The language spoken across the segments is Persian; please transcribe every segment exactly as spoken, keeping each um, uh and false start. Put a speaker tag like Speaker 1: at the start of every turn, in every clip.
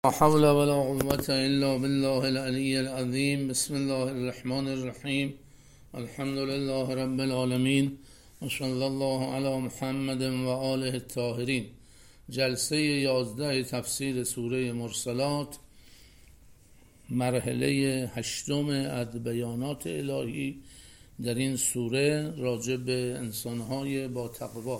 Speaker 1: لا حول ولا قوة إلا بالله العلي العظيم. بسم الله الرحمن الرحیم. الحمد لله رب العالمین و صلی الله علی محمد و آله الطاهرین. جلسه یازده تفسیر سوره مرسلات، مرحله هشتم از بیانات الهی در این سوره راجع به انسانهای با تقوا.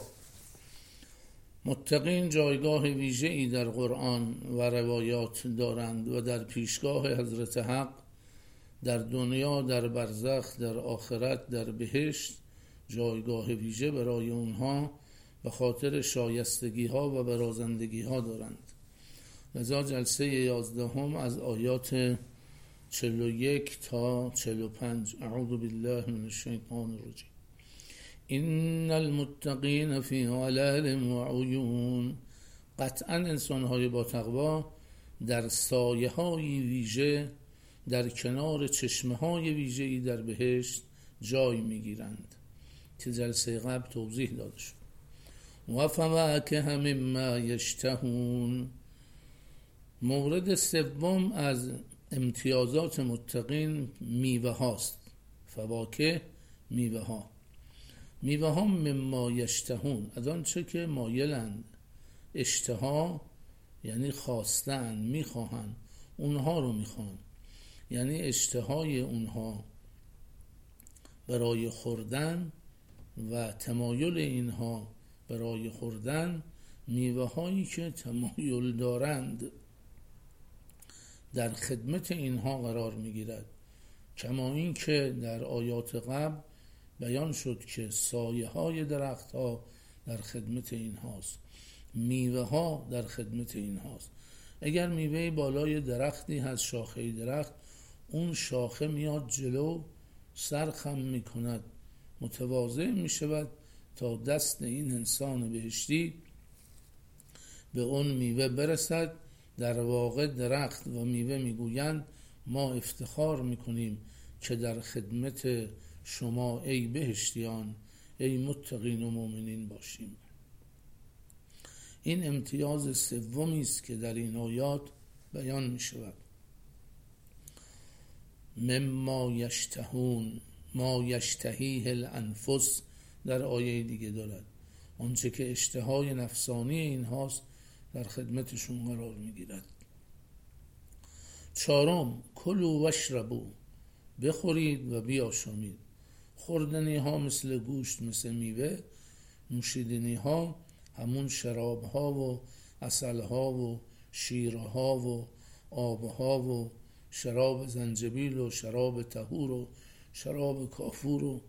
Speaker 1: متقین جایگاه ویژه‌ای در قرآن و روایات دارند و در پیشگاه حضرت حق، در دنیا، در برزخ، در آخرت، در بهشت جایگاه ویژه برای اونها به خاطر شایستگی ها و برازندگی ها دارند. لذا جلسه یازدهم از آیات چهل و یک تا چهل و پنج. اعوذ بالله من الشیطان الرجیم. این المتقین فی ظلال و عیون. قطعا انسانهای با تقوا در سایه های ویژه، در کنار چشمه های ویژه‌ای در بهشت جای میگیرند که جلسه قبل توضیح داده شد. و فواکه مما یشتهون. مورد سوم از امتیازات متقین میوه هاست. فواکه میوه ها. میوه ها مما یشتهون، از آن چه که مایلند. اشتها یعنی خواستن، میخواهند، اونها رو میخوان، یعنی اشتهای اونها برای خوردن و تمایل اینها برای خوردن میوه هایی که تمایل دارند در خدمت اینها قرار میگیرد. کما این که در آیات قبل بیان شد که سایه های درخت ها در خدمت این هاست، میوه ها در خدمت این هاست. اگر میوه بالای درختی هست، شاخه درخت، اون شاخه میاد جلو، سر خم میکند، متواضع میشود تا دست این انسان بهشتی به اون میوه برسد. در واقع درخت و میوه میگویند ما افتخار میکنیم که در خدمت شما ای بهشتیان، ای متقین و مؤمنین باشیم. این امتیاز سومی است که در این آیات بیان می شود. مما یشتهون، ما یشتهیه الانفس در آیه دیگه دارد. آنچه که اشتهای نفسانی این هاست در خدمتشون قرار می گیرد. چهارم، کلوا واشربوا، بخورید و بیاشامید. خوردنی ها مثل گوشت، مثل میوه. نوشیدنی ها همون شراب ها و عسل ها و شیر ها و آب ها و شراب زنجبیل و شراب طهور و شراب کافور. و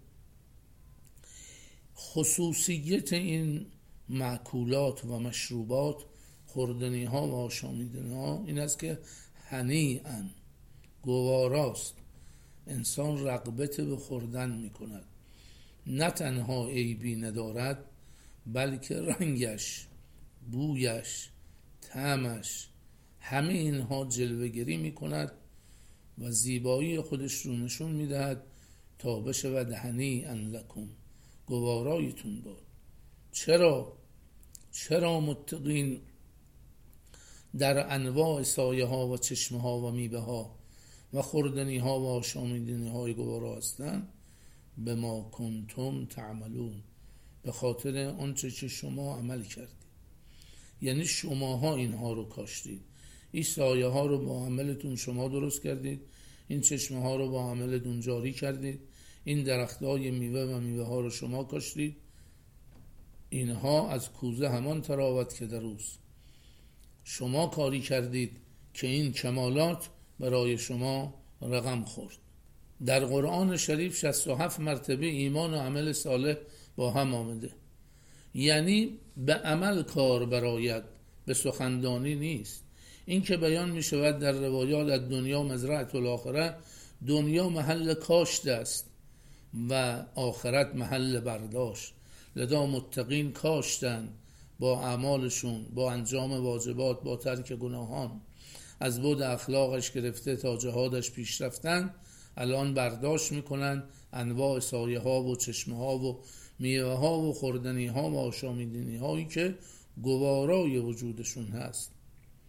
Speaker 1: خصوصیت این مأکولات و مشروبات، خوردنی ها و آشامیدنی ها، این است که هنیئا، گواراست. انسان رغبت به خوردن می کند. نه تنها عیبی ندارد، بلکه رنگش، بویش، طعمش، همه اینها جلوه‌گری می کند و زیبایی خودش رو نشون می دهد تا بشود هنیئا لکم، گوارایتون باد. چرا؟ چرا متقین در انواع سایه ها و چشمه ها و میوه ها و خوردنی ها و آشامیدنی های گوارا هستند؟ به ما کنتم تعملون، به خاطر آنچه که شما عمل کردید. یعنی شماها اینها رو کاشتید. این سایه ها رو با عملتون شما درست کردید، این چشمه ها رو با عملتون جاری کردید، این درخت های میوه و میوه ها رو شما کاشتید. اینها از کوزه همان تراوت که در اوست. شما کاری کردید که این کمالات برای شما رقم خورد. در قرآن شریف شصت و هفت مرتبه ایمان و عمل صالح با هم آمده. یعنی به عمل کار برآید، به سخندانی نیست. این که بیان می شود در روایات از دنیا مزرعة الاخره، دنیا محل کاشت است و آخرت محل برداشت. لذا متقین کاشتن با اعمالشون، با انجام واجبات، با ترک گناهان، از بود اخلاقش گرفته تا جهادش پیش رفتن. الان برداشت میکنن انواع سایه ها و چشمه ها و میوه ها و خوردنی ها و آشامیدنی هایی که گوارای وجودشون هست.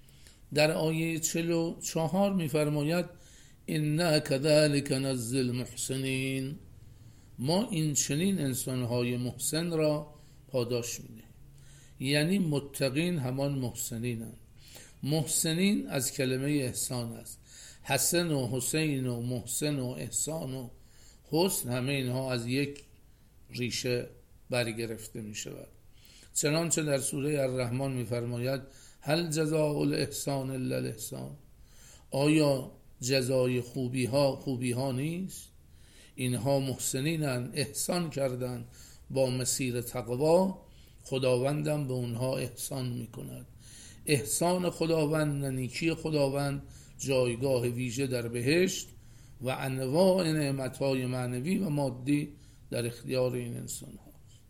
Speaker 1: در آیه چهل و چهار میفرماید إنا كذلك نجزی المحسنین، ما این چنین انسانهای محسن را پاداش میدهیم. یعنی متقین همان محسنینند. محسنین از کلمه احسان است. حسن و حسین و محسن و احسان و حسن، همه اینها از یک ریشه برگرفته می شود. چنانچه در سوره الرحمن می فرماید هل جزاء الاحسان الا الاحسان، آیا جزای خوبی ها خوبی ها نیست؟ اینها محسنینند، احسان کردند با مسیر تقوا، خداوندم به اونها احسان می کند. احسان خداوند، نیکی خداوند جایگاه ویژه در بهشت و انواع نعمتهای معنوی و مادی در اختیار این انسان هاست.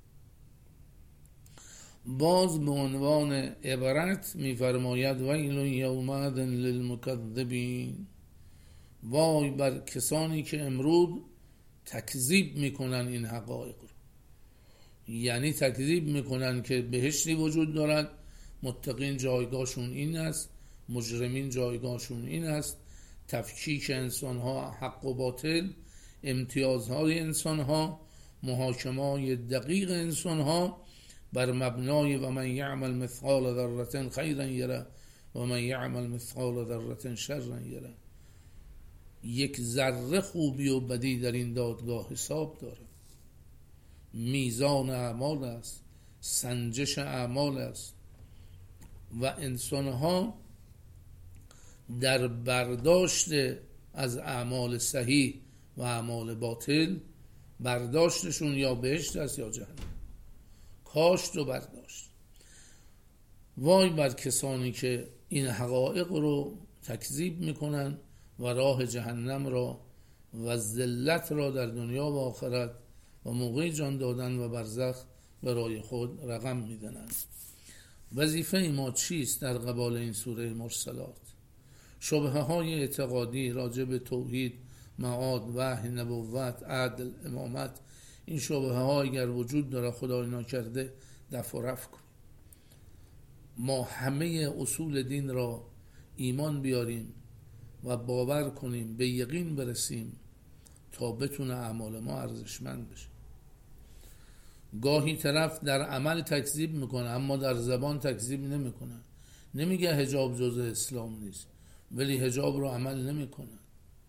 Speaker 1: باز به عنوان عبرت می‌فرماید ویل یومئذ للمکذبین، وای بر کسانی که امروز تکذیب میکنن این حقایق رو. یعنی تکذیب میکنن که بهشتی وجود دارد، متقین جایگاهشون این است، مجرمین جایگاهشون این است، تفکیک انسانها، حق و باطل، امتیازهای انسانها، محاکمه دقیق انسانها بر مبنای و من یعمل مثقال ذره خیرا یره و من یعمل مثقال ذره شرا یره. یک ذره خوبی و بدی در این دادگاه حساب داره. میزان اعمال است، سنجش اعمال است و انسانها در برداشت از اعمال صحیح و اعمال باطل، برداشتشون یا بهشت است یا جهنم. کاشت و برداشت. وای بر کسانی که این حقایق رو تکذیب میکنن و راه جهنم را و ذلت را در دنیا و آخرت و موقع جان دادن و برزخ برای خود رقم میدنند. وظیفه ما چیست در قبال این سوره مرسلات؟ شبهه های اعتقادی راجع به توحید، معاد، وحی، نبوت، عدل، امامت، این شبهه ها اگر وجود داره خدای ناکرده دفع و رفع کنیم. ما همه اصول دین را ایمان بیاریم و باور کنیم، به یقین برسیم تا بتونه اعمال ما ارزشمند بشه. گاهی طرف در عمل تکذیب میکنه اما در زبان تکذیب نمیکنه، نمیگه حجاب جزء اسلام نیست ولی حجاب رو عمل نمیکنه،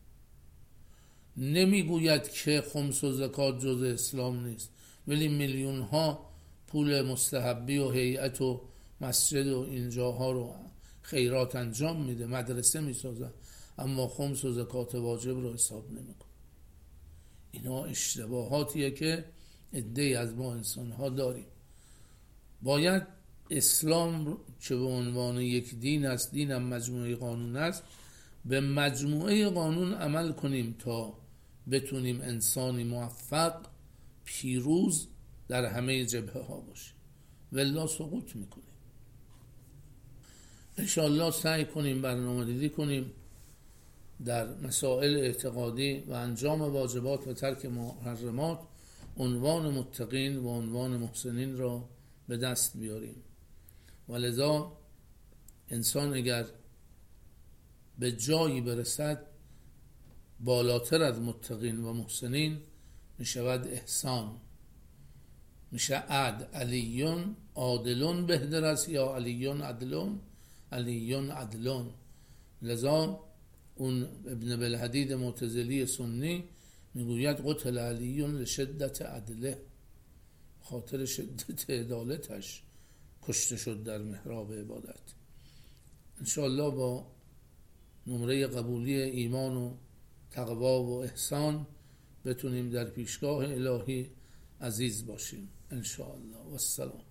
Speaker 1: نمیگوید که خمس و زکات جزء اسلام نیست ولی میلیون ها پول مستحبی و هیئت و مسجد و اینجاها رو خیرات انجام میده، مدرسه میسازه، اما خمس و زکات واجب رو حساب نمیکنه. اینا اشتباهاتیه که عده‌ای از ما انسان ها داریم. باید اسلام که به عنوان یک دین است، دین هم مجموعه قانون است، به مجموعه قانون عمل کنیم تا بتونیم انسانی موفق، پیروز در همه جبهه ها باشیم. والله سقوط میکنیم. انشاءالله سعی کنیم برنامه‌ریزی کنیم در مسائل اعتقادی و انجام واجبات و ترک محرمات، عنوان متقین و عنوان محسنین را به دست بیاریم. ولذا انسان اگر به جایی برسد بالاتر از متقین و محسنین می شود احسان، میشه عدل. علیون عادلون بهتر است یا علیون عدلون؟ علیون عدلون. لذا اون ابن بلحدید معتزلی سنی میگوید قتل علیون لشدت عدله، خاطر شدت عدالتش کشته شد در محراب عبادت. انشاءالله با نمره قبولی ایمان و تقوا و احسان بتونیم در پیشگاه الهی عزیز باشیم انشاءالله. و السلام.